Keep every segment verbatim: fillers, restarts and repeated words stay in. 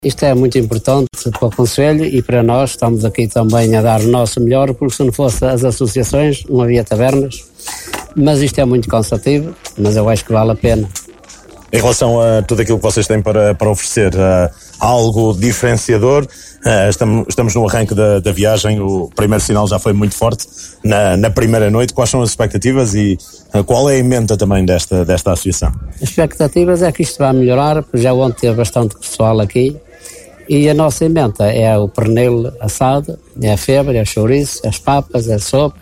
Isto é muito importante para o Conselho e para nós. Estamos aqui também a dar o nosso melhor, porque se não fosse as associações não havia tabernas. Mas isto é muito cansativo, mas eu acho que vale a pena. Em relação a tudo aquilo que vocês têm para, para oferecer, uh, algo diferenciador, uh, estamos, estamos no arranque da, da viagem, o primeiro sinal já foi muito forte na, na primeira noite. Quais são as expectativas e uh, qual é a ementa também desta, desta associação? As expectativas é que isto vai melhorar, porque já ontem teve bastante pessoal aqui. E a nossa emenda é o pernil assado, é a febre, é o chouriço, as papas, é a sopa.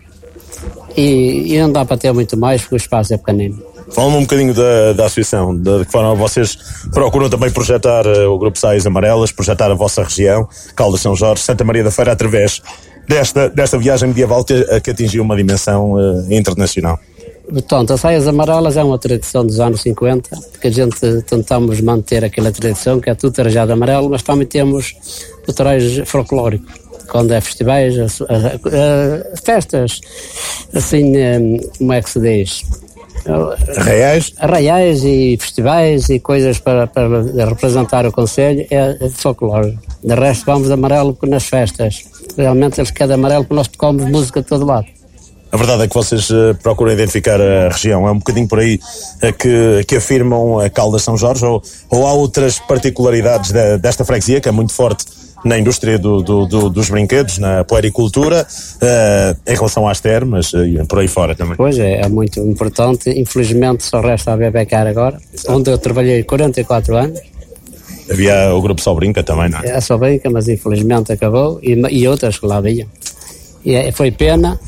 E, e não dá para ter muito mais porque o espaço é pequenino. Fala-me um bocadinho da, da associação, de que forma vocês procuram também projetar uh, o Grupo Saias Amarelas, projetar a vossa região, Caldas São Jorge, Santa Maria da Feira, através desta, desta viagem medieval que, que atingiu uma dimensão uh, internacional. Portanto, a Saias Amarelas é uma tradição dos anos cinquenta, que a gente tentamos manter aquela tradição, que é tudo trajado amarelo, mas também temos o traje folclórico, quando é festivais, a, a, a, festas, assim, como é que se diz? Arraiais? Arraiais e festivais e coisas para, para representar o Conselho, é, é folclore. De resto, vamos de amarelo nas festas. Realmente eles querem de amarelo porque nós tocamos música de todo lado. A verdade é que vocês uh, procuram identificar a região. É um bocadinho por aí uh, que, que afirmam a Caldas São Jorge, ou, ou há outras particularidades de, desta freguesia, que é muito forte na indústria do, do, do, dos brinquedos, na puericultura, uh, em relação às termas e uh, por aí fora também. Pois é, é muito importante. Infelizmente só resta a Bebecar agora, onde eu trabalhei quarenta e quatro anos. Havia o Grupo Só Brinca também, não é? É, Só Brinca, mas infelizmente acabou, e, e outras que lá vinham. E é, foi pena,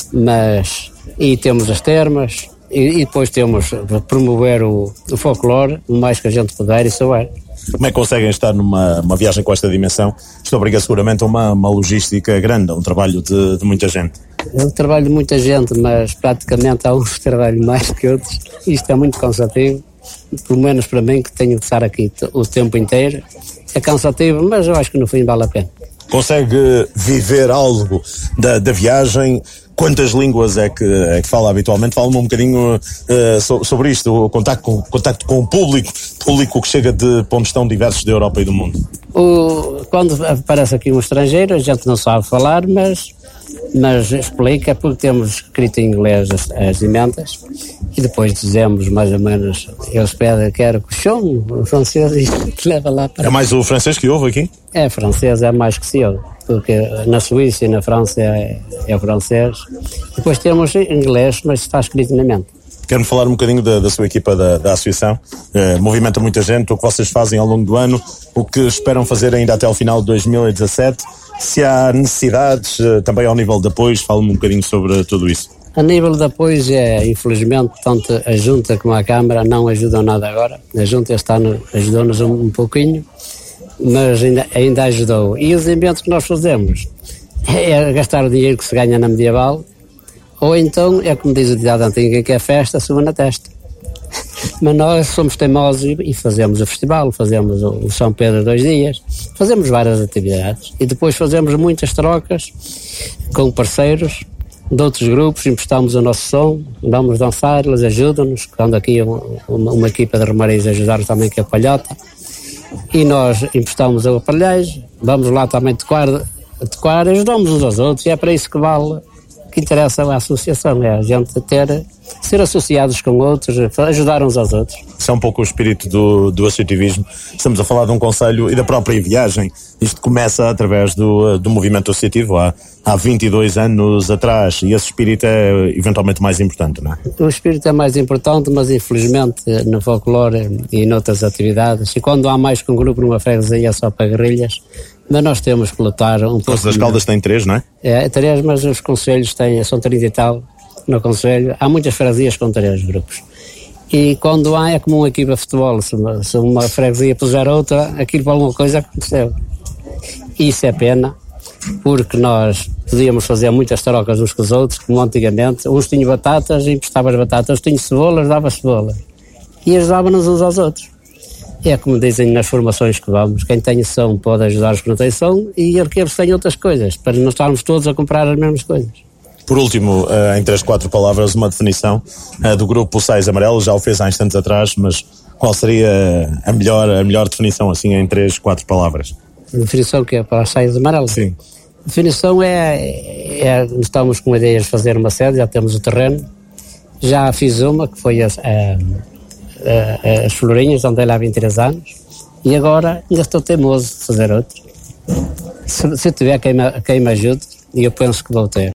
mas... E temos as termas, e, e depois temos promover o, o folclore, o mais que a gente puder e souber. Como é que conseguem estar numa uma viagem com esta dimensão? Isto obriga seguramente a uma, uma logística grande, um trabalho de, de muita gente. É um trabalho de muita gente, mas praticamente há uns que trabalham mais que outros. Isto é muito cansativo, pelo menos para mim, que tenho de estar aqui o tempo inteiro. É cansativo, mas eu acho que no fim vale a pena. Consegue viver algo da, da viagem? Quantas línguas é que, é que fala habitualmente? Fala-me um bocadinho uh, so, sobre isto, o contacto com, contacto com o público, público que chega de pontos tão diversos da Europa e do mundo. O, quando aparece aqui um estrangeiro, a gente não sabe falar, mas, mas explica, porque temos escrito em inglês as, as emendas, e depois dizemos mais ou menos, eles pedem que era cochon, o francês, e leva lá para... É mais o francês que ouve aqui? É, francês é mais que se ouve, porque na Suíça e na França é, é o francês. Depois temos inglês, mas está escrito na mente. Quero-me falar um bocadinho da, da sua equipa da, da associação. Eh, movimenta muita gente, o que vocês fazem ao longo do ano, o que esperam fazer ainda até ao final de dois mil e dezassete. Se há necessidades, eh, também ao nível de apoios, fala-me um bocadinho sobre tudo isso. A nível de apoios, é, infelizmente, tanto a Junta como a Câmara não ajudam nada agora. A Junta este ano ajudou-nos um, um pouquinho, mas ainda, ainda ajudou. E os inventos que nós fazemos é gastar o dinheiro que se ganha na medieval, ou então, é como diz o ditado antigo, que é festa, suba na testa. Mas nós somos teimosos e fazemos o festival, fazemos o São Pedro dois dias, fazemos várias atividades e depois fazemos muitas trocas com parceiros de outros grupos, emprestamos o nosso som, vamos dançar, eles ajudam-nos, quando aqui uma, uma, uma equipa de romariz ajudaram também que é a palhota, e nós emprestamos a aparelhagem, vamos lá também tocar, tocar e ajudamos uns aos outros, e é para isso que vale, que interessa a associação, é a gente ter, ser associados com outros, ajudar uns aos outros. Isso é um pouco o espírito do, do associativismo. Estamos a falar de um concelho e da própria viagem. Isto começa através do, do movimento associativo há, há vinte e dois anos atrás, e esse espírito é eventualmente mais importante, não é? O espírito é mais importante, mas infelizmente no folclore e noutras atividades, e quando há mais que um grupo numa freguesia é só para guerrilhas, mas nós temos que lutar um pouco. Todas as Caldas têm três, não é? É, três, mas os concelhos têm, são trinta e tal no concelho. Há muitas freguesias com três grupos. E quando há, é como uma equipa de futebol, se uma, se uma freguesia puser outra, aquilo para alguma coisa aconteceu. Isso é pena, porque nós podíamos fazer muitas trocas uns com os outros, como antigamente. Uns tinham batatas e emprestavam as batatas, uns tinham cebolas, dava cebolas. E ajudavam-nos uns aos outros. É como dizem nas formações que vamos, quem tem som pode ajudar os que não têm som, e aqueles têm outras coisas, para não estarmos todos a comprar as mesmas coisas. Por último, em três, quatro palavras, uma definição do Grupo Saias Amarelas, já o fez há instantes atrás, mas qual seria a melhor, a melhor definição, assim, em três, quatro palavras? A definição que é para as saias amarelas? Sim. A definição é, é, estamos com ideias de fazer uma sede, já temos o terreno, já fiz uma, que foi as, a, a, as Florinhas, onde ela há vinte e três anos, e agora ainda estou teimoso de fazer outra. Se, se tiver quem me, quem me ajude, e eu penso que vou ter.